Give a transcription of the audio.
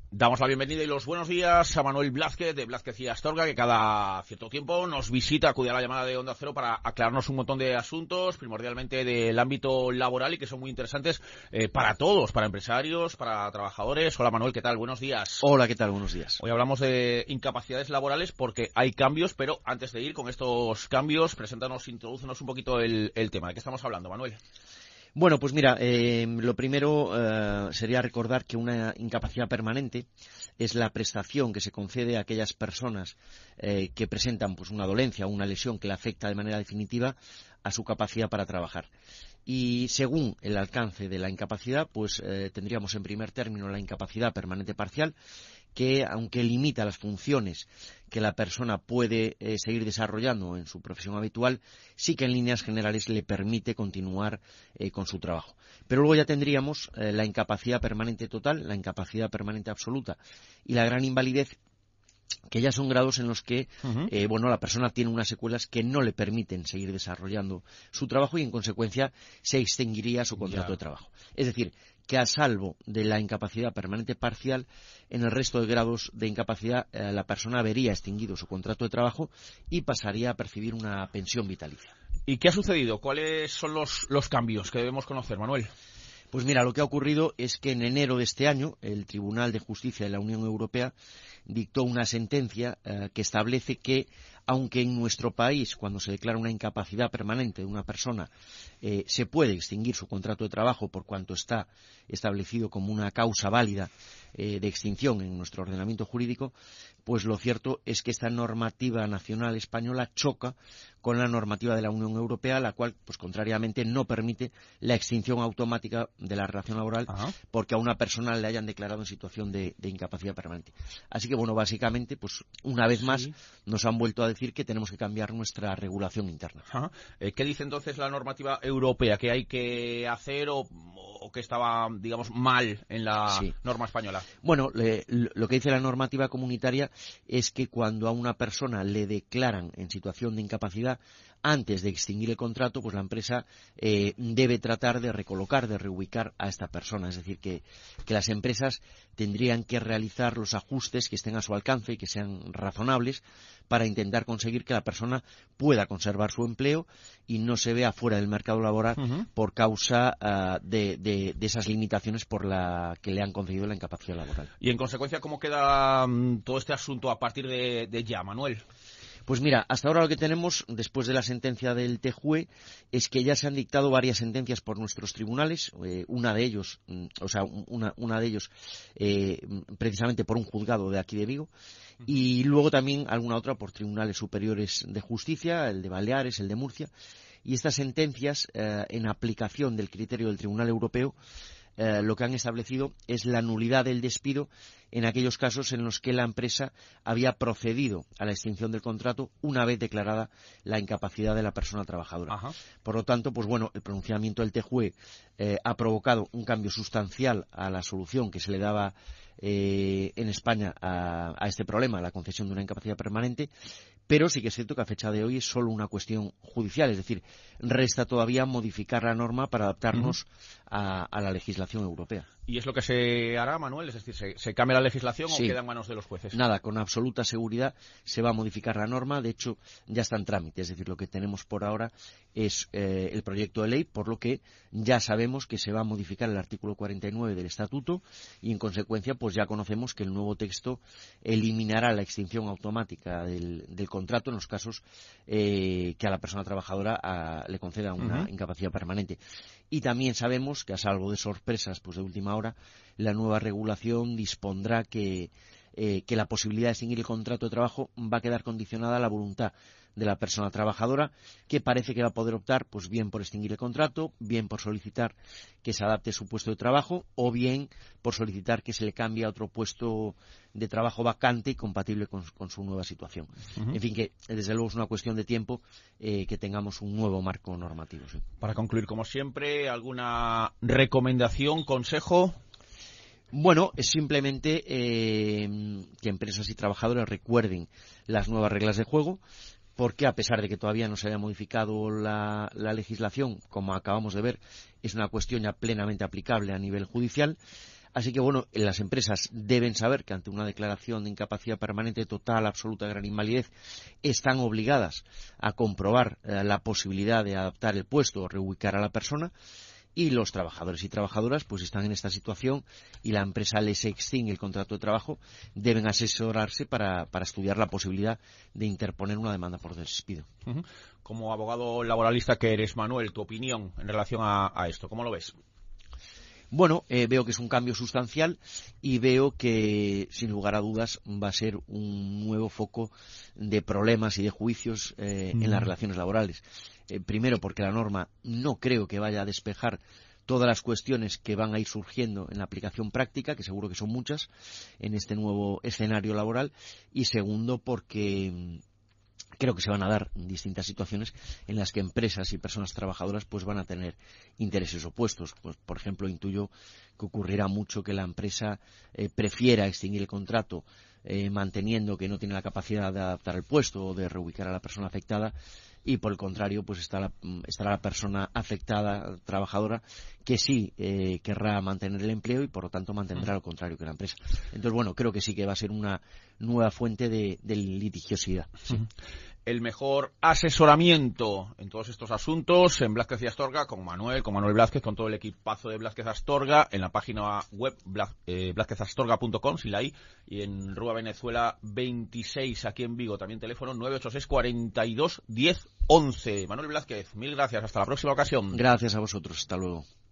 Damos la bienvenida y los buenos días a Manuel Blázquez de Blázquez y Astorga, que cada cierto tiempo nos visita, acude a la llamada de Onda Cero para aclararnos un montón de asuntos, primordialmente del ámbito laboral y que son muy interesantes para todos, para empresarios, para trabajadores. Hola Manuel, ¿qué tal? Buenos días. Hola, ¿qué tal? Buenos días. Hoy hablamos de incapacidades laborales porque hay cambios, pero antes de ir con estos cambios, introdúcenos un poquito el tema. ¿De qué estamos hablando, Manuel? Bueno, pues mira, lo primero sería recordar que una incapacidad permanente es la prestación que se concede a aquellas personas que presentan pues una dolencia o una lesión que le afecta de manera definitiva a su capacidad para trabajar. Y según el alcance de la incapacidad, pues tendríamos en primer término la incapacidad permanente parcial, que aunque limita las funciones que la persona puede seguir desarrollando en su profesión habitual, sí que en líneas generales le permite continuar con su trabajo. Pero luego ya tendríamos la incapacidad permanente total, la incapacidad permanente absoluta y la gran invalidez, que ya son grados en los que la persona tiene unas secuelas que no le permiten seguir desarrollando su trabajo y en consecuencia se extinguiría su contrato de trabajo. Es decir, que a salvo de la incapacidad permanente parcial, en el resto de grados de incapacidad la persona vería extinguido su contrato de trabajo y pasaría a percibir una pensión vitalicia. ¿Y qué ha sucedido? ¿Cuáles son los cambios que debemos conocer, Manuel? Pues mira, lo que ha ocurrido es que en enero de este año el Tribunal de Justicia de la Unión Europea dictó una sentencia que establece que, aunque en nuestro país, cuando se declara una incapacidad permanente de una persona, se puede extinguir su contrato de trabajo por cuanto está establecido como una causa válida de extinción en nuestro ordenamiento jurídico, pues lo cierto es que esta normativa nacional española choca con la normativa de la Unión Europea, la cual, pues contrariamente, no permite la extinción automática de la relación laboral porque a una persona le hayan declarado en situación de incapacidad permanente. Así que, bueno, básicamente, pues una vez más nos han vuelto a decir que tenemos que cambiar nuestra regulación interna. ¿Qué dice entonces la normativa europea? ¿Qué hay que hacer o que estaba, digamos, mal en la norma española? Bueno, lo que dice la normativa comunitaria es que cuando a una persona le declaran en situación de incapacidad, antes de extinguir el contrato, pues la empresa debe tratar de recolocar, de reubicar a esta persona. Es decir, que las empresas tendrían que realizar los ajustes que estén a su alcance y que sean razonables para intentar conseguir que la persona pueda conservar su empleo y no se vea fuera del mercado laboral por causa de esas limitaciones por la que le han concedido la incapacidad laboral. Y en consecuencia, ¿cómo queda todo este asunto a partir de ya, Manuel? Pues mira, hasta ahora lo que tenemos, después de la sentencia del TJUE, es que ya se han dictado varias sentencias por nuestros tribunales, una de ellos precisamente por un juzgado de aquí de Vigo, y luego también alguna otra por tribunales superiores de justicia, el de Baleares, el de Murcia, y estas sentencias, en aplicación del criterio del Tribunal Europeo, lo que han establecido es la nulidad del despido en aquellos casos en los que la empresa había procedido a la extinción del contrato una vez declarada la incapacidad de la persona trabajadora. Por lo tanto, pues bueno, el pronunciamiento del TJUE ha provocado un cambio sustancial a la solución que se le daba en España a este problema, la concesión de una incapacidad permanente, pero sí que es cierto que a fecha de hoy es solo una cuestión judicial, es decir, resta todavía modificar la norma para adaptarnos a la legislación europea. ¿Y es lo que se hará, Manuel? Es decir, ¿se cambia la legislación o queda en manos de los jueces? Nada, con absoluta seguridad se va a modificar la norma. De hecho, ya está en trámite. Es decir, lo que tenemos por ahora es el proyecto de ley, por lo que ya sabemos que se va a modificar el artículo 49 del Estatuto y, en consecuencia, pues ya conocemos que el nuevo texto eliminará la extinción automática del contrato en los casos que a la persona trabajadora le conceda una incapacidad permanente. Y también sabemos que, a salvo de sorpresas pues de última hora, la nueva regulación dispondrá que la posibilidad de extinguir el contrato de trabajo va a quedar condicionada a la voluntad de la persona trabajadora, que parece que va a poder optar pues bien por extinguir el contrato, bien por solicitar que se adapte su puesto de trabajo o bien por solicitar que se le cambie a otro puesto de trabajo vacante y compatible con su nueva situación. En fin, que desde luego es una cuestión de tiempo que tengamos un nuevo marco normativo. Sí. Para concluir, como siempre, ¿alguna recomendación, consejo? Bueno, es simplemente que empresas y trabajadores recuerden las nuevas reglas de juego, porque a pesar de que todavía no se haya modificado la legislación, como acabamos de ver, es una cuestión ya plenamente aplicable a nivel judicial. Así que, bueno, las empresas deben saber que ante una declaración de incapacidad permanente total, absoluta, gran invalidez, están obligadas a comprobar la posibilidad de adaptar el puesto o reubicar a la persona. Y los trabajadores y trabajadoras pues están en esta situación y la empresa les extingue el contrato de trabajo, deben asesorarse para estudiar la posibilidad de interponer una demanda por despido. Como abogado laboralista que eres, Manuel, tu opinión en relación a esto, ¿cómo lo ves? Bueno, veo que es un cambio sustancial y veo que, sin lugar a dudas, va a ser un nuevo foco de problemas y de juicios en las relaciones laborales. Primero, porque la norma no creo que vaya a despejar todas las cuestiones que van a ir surgiendo en la aplicación práctica, que seguro que son muchas, en este nuevo escenario laboral. Y segundo, porque creo que se van a dar distintas situaciones en las que empresas y personas trabajadoras pues van a tener intereses opuestos. Pues, por ejemplo, intuyo que ocurrirá mucho que la empresa prefiera extinguir el contrato manteniendo que no tiene la capacidad de adaptar el puesto o de reubicar a la persona afectada, y por el contrario pues estará la persona afectada, trabajadora, que sí querrá mantener el empleo y por lo tanto mantendrá lo contrario que la empresa. Entonces, bueno, creo que sí que va a ser una nueva fuente de litigiosidad. Sí. El mejor asesoramiento en todos estos asuntos en Blázquez y Astorga con Manuel Blázquez, con todo el equipazo de Blázquez Astorga, en la página web blázquezastorga.com, sin la I, y en Rúa Venezuela 26 aquí en Vigo, también teléfono 986 42 10 11. Manuel Blázquez, mil gracias, hasta la próxima ocasión. Gracias a vosotros, hasta luego.